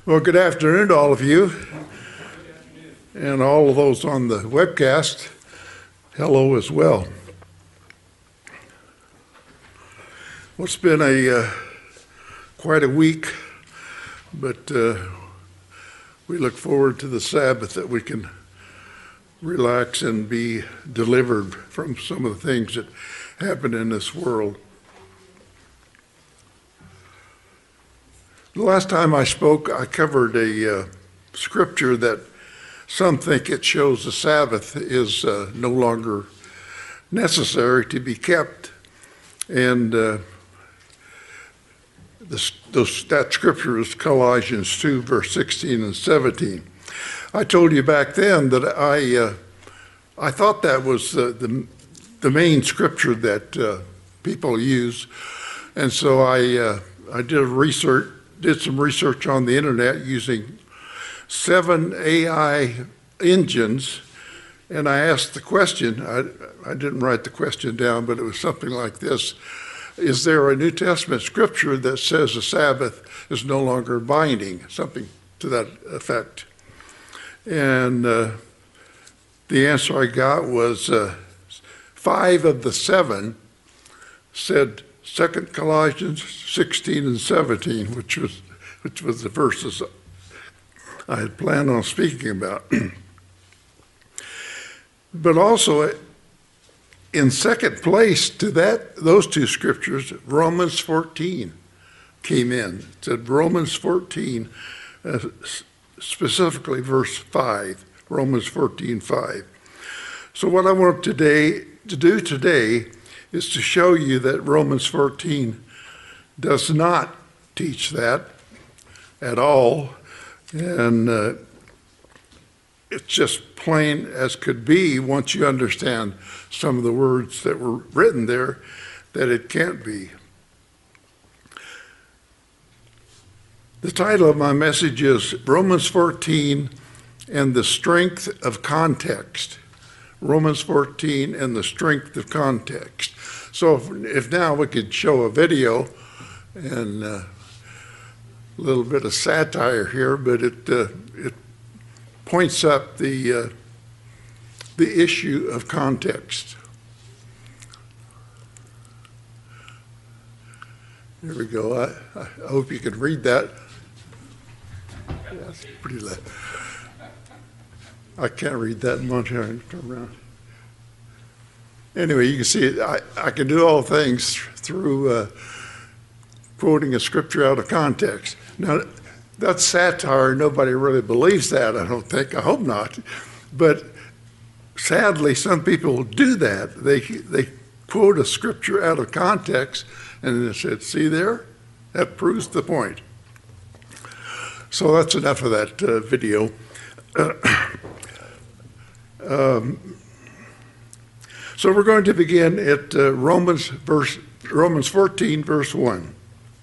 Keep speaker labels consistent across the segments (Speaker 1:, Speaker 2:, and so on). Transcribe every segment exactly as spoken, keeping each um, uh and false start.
Speaker 1: Well, good afternoon to all of you and all of those on the webcast. Hello as well. Well, it's been a uh, quite a week, but uh, we look forward to the Sabbath that we can relax and be delivered from some of the things that happen in this world. The last time I spoke, I covered a uh, scripture that some think it shows the Sabbath is uh, no longer necessary to be kept. And uh, this, those, that scripture is Colossians two, verse sixteen and seventeen. I told you back then that I uh, I thought that was the, the, the main scripture that uh, people use. And so I, uh, I did research. did some research on the internet using seven A I engines, and I asked the question, I, I didn't write the question down, but it was something like this: is there a New Testament scripture that says the Sabbath is no longer binding? Something to that effect. And uh, the answer I got was uh, five of the seven said Second Colossians sixteen and seventeen, which was which was the verses I had planned on speaking about. But also, in second place to that, those two scriptures, Romans fourteen came in. It said Romans fourteen, uh, specifically verse five, Romans fourteen, five. So what I want today to do today is to show you that Romans fourteen does not teach that at all, and uh, it's just plain as could be once you understand some of the words that were written there, that it can't be. The title of my message is Romans fourteen and the Strength of Context. Romans fourteen and the Strength of Context. So if, if now we could show a video and uh, a little bit of satire here, but it uh, it points up the uh, the issue of context. There we go. I, I hope you can read that. Yeah, it's pretty loud. I can't read that in Montana. Turn around. Anyway, you can see it. I, I can do all things through uh, quoting a scripture out of context. Now, that's satire. Nobody really believes that, I don't think. I hope not. But sadly, some people do that. They they quote a scripture out of context and they said, see there? That proves the point. So that's enough of that uh, video. Uh, um, So we're going to begin at uh, Romans verse Romans fourteen, verse one.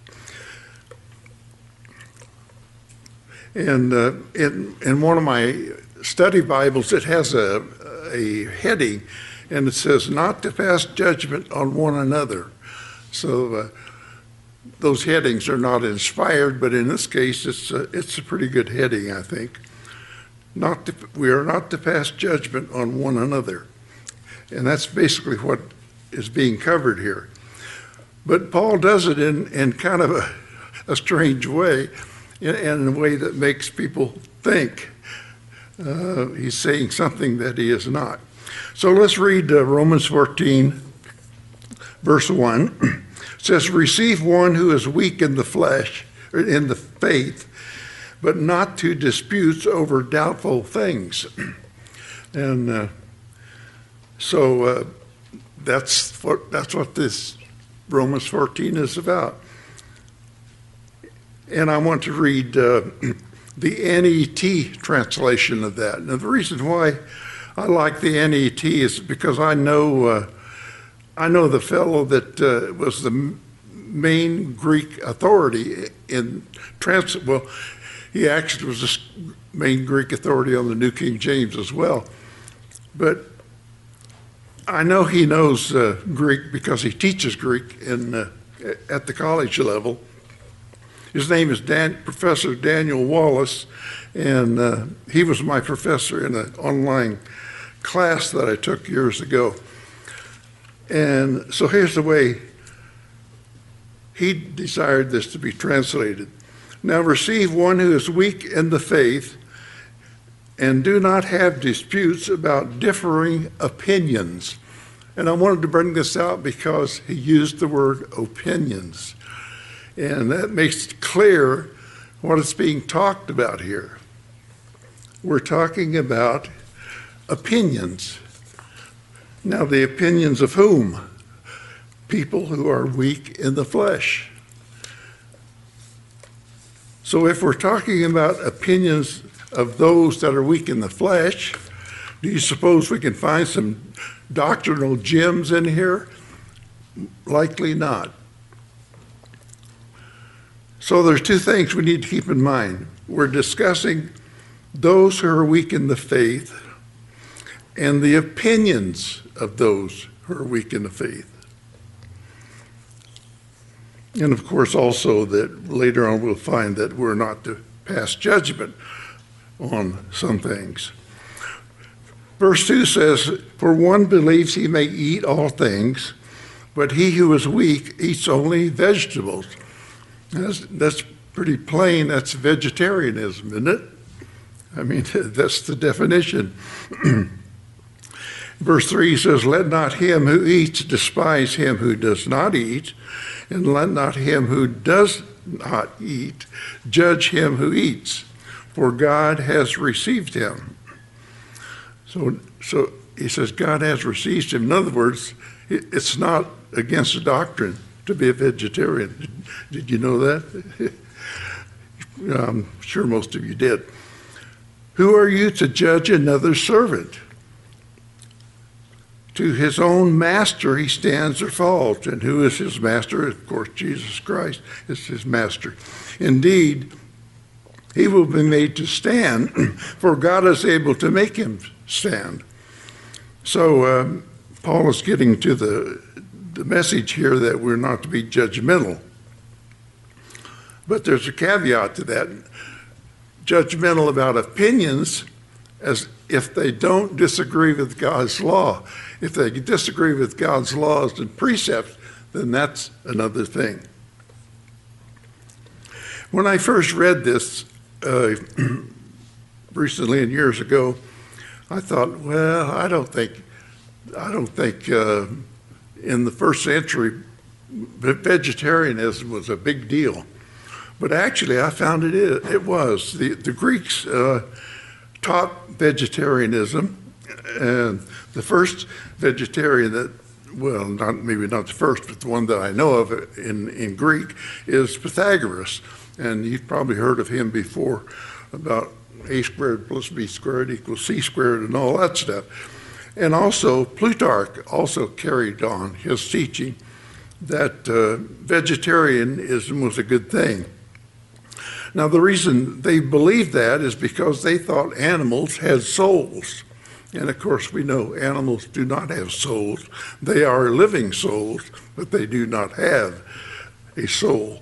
Speaker 1: And uh, in in one of my study Bibles, it has a a heading, and it says "Not to pass judgment on one another." So uh, those headings are not inspired, but in this case, it's a, it's a pretty good heading, I think. Not to, we are not to pass judgment on one another. And that's basically what is being covered here. But Paul does it in, in kind of a, a strange way, in, in a way that makes people think uh, he's saying something that he is not. So let's read uh, Romans fourteen, verse one. It says, receive one who is weak in the flesh, or in the faith, but not to disputes over doubtful things. And uh, So uh, that's what that's what this Romans fourteen is about. And I want to read uh, the N E T translation of that. Now, the reason why I like the N E T is because I know uh, I know the fellow that uh, was the main Greek authority in trans. Well, he actually was the main Greek authority on the New King James as well, but I know he knows uh, Greek because he teaches Greek in uh, at the college level. His name is Dan, Professor Daniel Wallace, and uh, he was my professor in an online class that I took years ago. And so here's the way he desired this to be translated. Now receive one who is weak in the faith, and do not have disputes about differing opinions. And I wanted to bring this out because he used the word opinions. And that makes it clear what is being talked about here. We're talking about opinions. Now, the opinions of whom? People who are weak in the flesh. So if we're talking about opinions of those that are weak in the flesh, do you suppose we can find some doctrinal gems in here? Likely not. So there's two things we need to keep in mind. We're discussing those who are weak in the faith and the opinions of those who are weak in the faith. And of course also that later on we'll find that we're not to pass judgment on some things. Verse two says, for one believes he may eat all things, but he who is weak eats only vegetables. That's, that's pretty plain. That's vegetarianism, isn't it? I mean, that's the definition. Verse three says, let not him who eats despise him who does not eat, and let not him who does not eat judge him who eats, for God has received him. So, so he says God has received him. In other words, it's not against the doctrine to be a vegetarian. Did you know that? I'm sure most of you did. Who are you to judge another servant? To his own master he stands or falls. And who is his master? Of course, Jesus Christ is his master. Indeed, he will be made to stand, for God is able to make him stand. So um, Paul is getting to the, the message here that we're not to be judgmental. But there's a caveat to that. Judgmental about opinions as if they don't disagree with God's law. If they disagree with God's laws and precepts, then that's another thing. When I first read this uh, recently and years ago, I thought, well, I don't think, I don't think uh, in the first century vegetarianism was a big deal. But actually, I found it it was. The, the Greeks uh, taught vegetarianism, and the first vegetarian that, well, not maybe not the first, but the one that I know of in, in Greek is Pythagoras. And you've probably heard of him before about a squared plus b squared equals c squared and all that stuff. And also Plutarch also carried on his teaching that uh, vegetarianism was a good thing. Now, the reason they believed that is because they thought animals had souls. And of course, we know animals do not have souls. They are living souls, but they do not have a soul.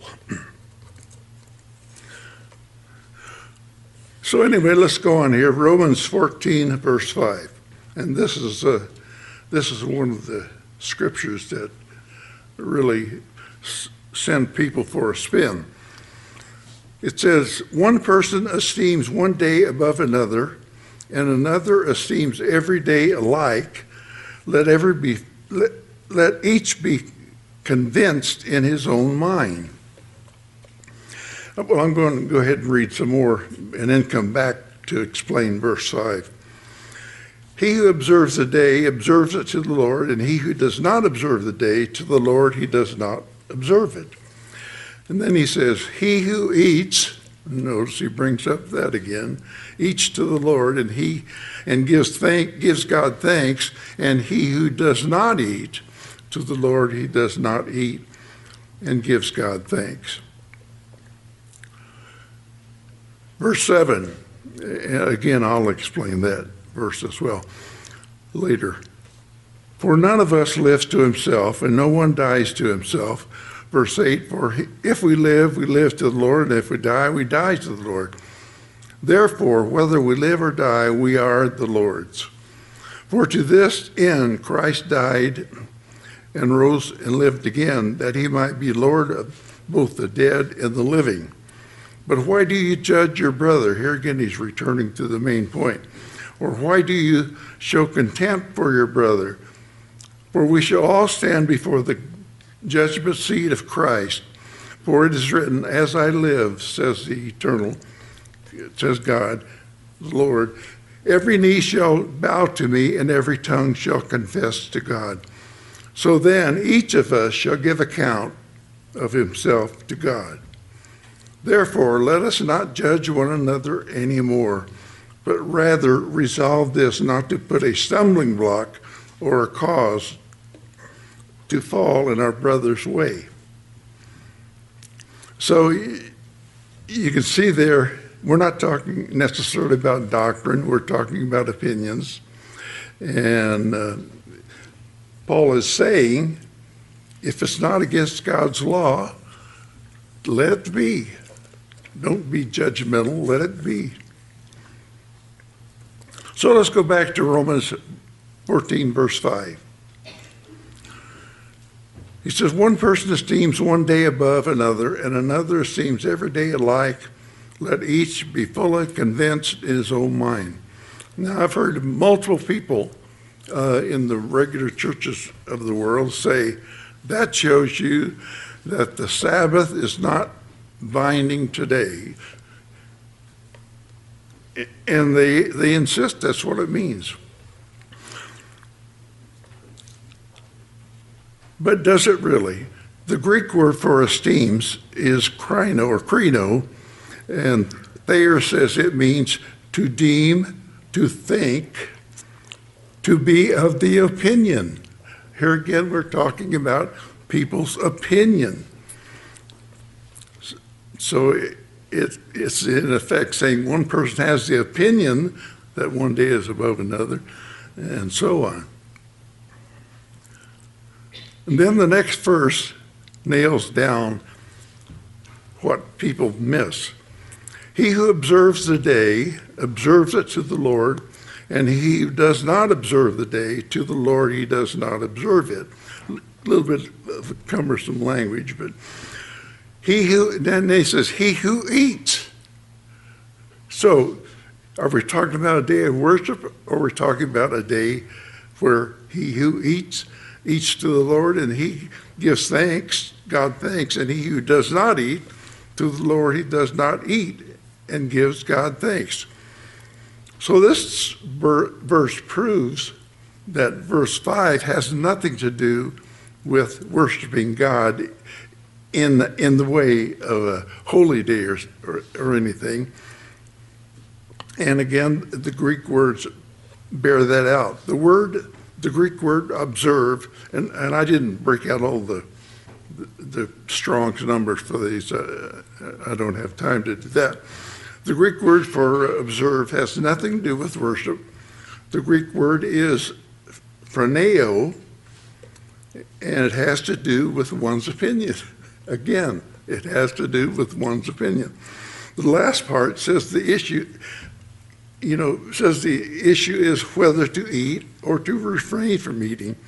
Speaker 1: So anyway, let's go on here. Romans fourteen, verse five. And this is, uh, this is one of the scriptures that really s- send people for a spin. It says, one person esteems one day above another, and another esteems every day alike. Let every be, let, let each be convinced in his own mind. Well, I'm going to go ahead and read some more and then come back to explain verse five. He who observes the day observes it to the Lord, and he who does not observe the day to the Lord, he does not observe it. And then he says, he who eats, notice he brings up that again, eats to the Lord, and he and gives thank gives God thanks, and he who does not eat to the Lord, he does not eat and gives God thanks. Verse seven, again, I'll explain that verse as well later. For none of us lives to himself, and no one dies to himself. Verse eight, for if we live, we live to the Lord, and if we die, we die to the Lord. Therefore, whether we live or die, we are the Lord's. For to this end Christ died and rose and lived again, that he might be Lord of both the dead and the living. But why do you judge your brother? Here again, he's returning to the main point. Or why do you show contempt for your brother? For we shall all stand before the judgment seat of Christ. For it is written, as I live, says the eternal, says God, the Lord, every knee shall bow to me, and every tongue shall confess to God. So then each of us shall give account of himself to God. Therefore, let us not judge one another anymore, but rather resolve this, not to put a stumbling block or a cause to fall in our brother's way. So you can see there, we're not talking necessarily about doctrine, we're talking about opinions. And uh, Paul is saying, if it's not against God's law, let it be. Don't be judgmental, let it be. So let's go back to Romans fourteen, verse five. He says, one person esteems one day above another, and another esteems every day alike. Let each be fully convinced in his own mind. Now, I've heard multiple people uh, in the regular churches of the world say, that shows you that the Sabbath is not binding today. And they, they insist that's what it means. But does it really? The Greek word for esteems is krino or krino, and Thayer says it means to deem, to think, to be of the opinion. Here again, we're talking about people's opinion. So it, it, it's in effect saying one person has the opinion that one day is above another, and so on. And then the next verse nails down what people miss. He who observes the day observes it to the Lord, and he who does not observe the day, to the Lord he does not observe it. A little bit of cumbersome language, but he who, then he says, he who eats. So are we talking about a day of worship, or are we talking about a day where he who eats eats to the Lord, and he gives thanks, God thanks, and he who does not eat, to the Lord he does not eat, and gives God thanks. So this verse proves that verse five has nothing to do with worshiping God in the, in the way of a holy day or, or, or anything. And again, the Greek words bear that out. The word The Greek word observe, and, and I didn't break out all the, the, the Strong's numbers for these. Uh, I don't have time to do that. The Greek word for observe has nothing to do with worship. The Greek word is phroneo, and it has to do with one's opinion. Again, it has to do with one's opinion. The last part says the issue, you know, says the issue is whether to eat or to refrain from eating.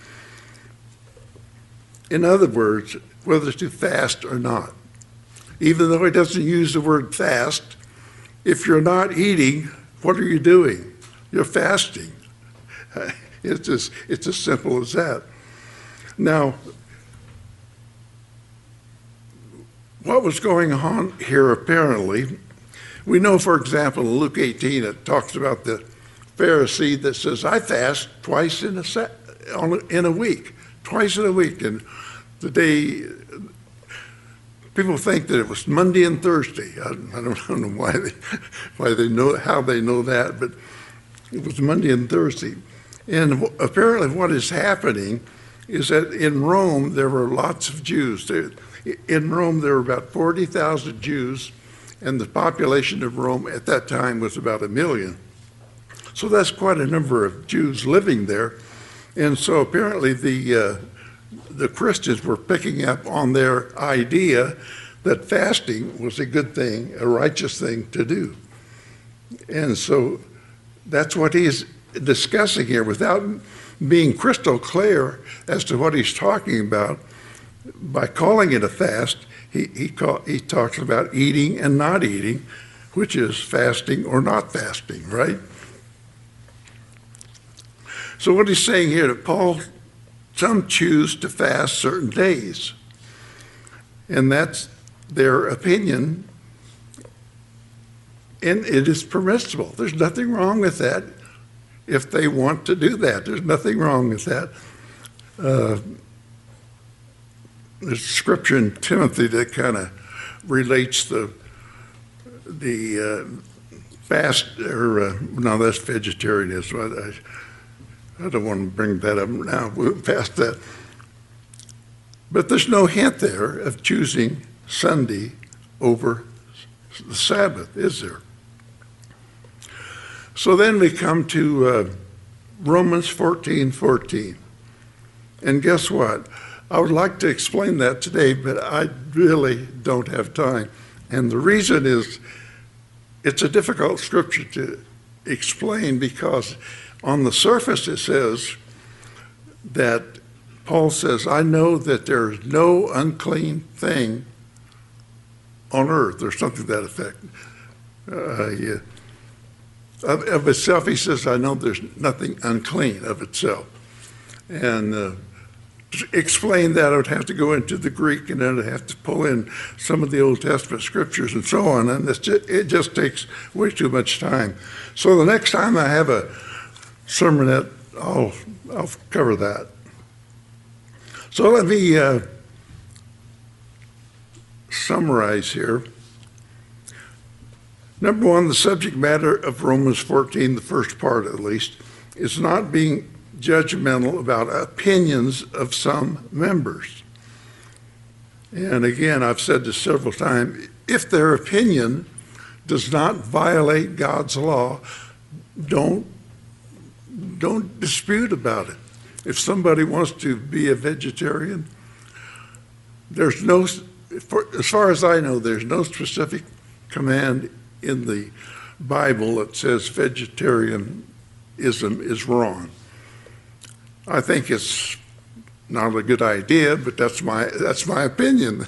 Speaker 1: In other words, whether to fast or not. Even though it doesn't use the word fast, if you're not eating, what are you doing? You're fasting. It's just, it's as simple as that. Now, what was going on here apparently, we know, for example, in Luke eighteen, it talks about the Pharisee that says, I fast twice in a, set, in a week, twice in a week. And the day, people think that it was Monday and Thursday. I, I don't know why they, why they know, how they know that, but it was Monday and Thursday. And apparently what is happening is that in Rome, there were lots of Jews. There, in Rome, there were about forty thousand Jews, and the population of Rome at that time was about a million. So that's quite a number of Jews living there. And so apparently the uh, the Christians were picking up on their idea that fasting was a good thing, a righteous thing to do. And so that's what he's discussing here without being crystal clear as to what he's talking about. By calling it a fast, he, he, call, he talks about eating and not eating, which is fasting or not fasting, right? So what he's saying here, that Paul, some choose to fast certain days, and that's their opinion, and it is permissible. There's nothing wrong with that if they want to do that. There's nothing wrong with that. Uh, there's scripture in Timothy that kind of relates the the uh, fast, or uh, no, that's vegetarianism. I, I, I don't want to bring that up now. We'll past that. But there's no hint there of choosing Sunday over the Sabbath, is there? So then we come to uh, Romans fourteen fourteen. And guess what? I would like to explain that today, but I really don't have time. And the reason is it's a difficult scripture to explain, because on the surface it says that Paul says, I know that there is no unclean thing on earth, or something to that effect. Uh, yeah. Of, of itself, he says, I know there's nothing unclean of itself. And uh, to explain that, I would have to go into the Greek, and then I'd have to pull in some of the Old Testament scriptures and so on, and it's just, it just takes way too much time. So the next time I have a sermonette, I'll, I'll cover that. So let me uh, summarize here. Number one, the subject matter of Romans fourteen, the first part at least, is not being judgmental about opinions of some members. And again, I've said this several times, if their opinion does not violate God's law, don't, don't dispute about it. If somebody wants to be a vegetarian, there's no, for, as far as I know, there's no specific command in the Bible that says vegetarianism is wrong. I think it's not a good idea, but that's my that's my opinion.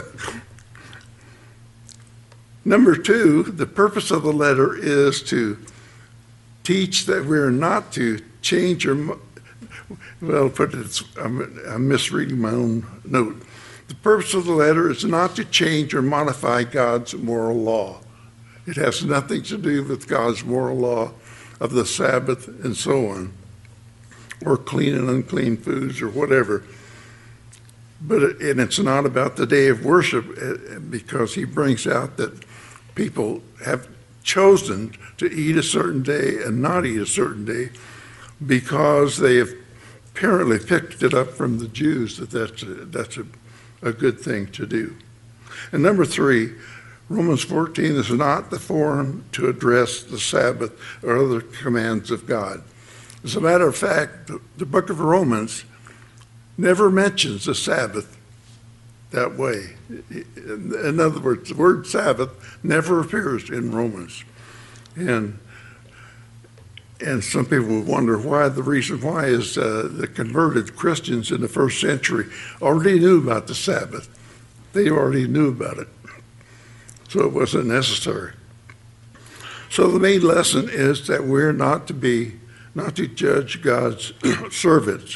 Speaker 1: Number two, the purpose of the letter is to teach that we're not to change or, well, put it, I'm, I'm misreading my own note. The purpose of the letter is not to change or modify God's moral law. It has nothing to do with God's moral law of the Sabbath and so on, or clean and unclean foods or whatever. But it, and it's not about the day of worship, because he brings out that people have chosen to eat a certain day and not eat a certain day because they have apparently picked it up from the Jews that that's a, that's a, a good thing to do. And number three, Romans fourteen is not the forum to address the Sabbath or other commands of God. As a matter of fact, the, the book of Romans never mentions the Sabbath that way. In, in other words, the word Sabbath never appears in Romans. And and some people would wonder why. The reason why is uh, the converted Christians in the first century already knew about the Sabbath. They already knew about it. So it wasn't necessary. So the main lesson is that we're not to be, not to judge God's servants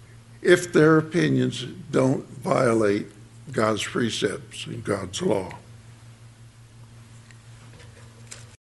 Speaker 1: if their opinions don't violate God's precepts and God's law.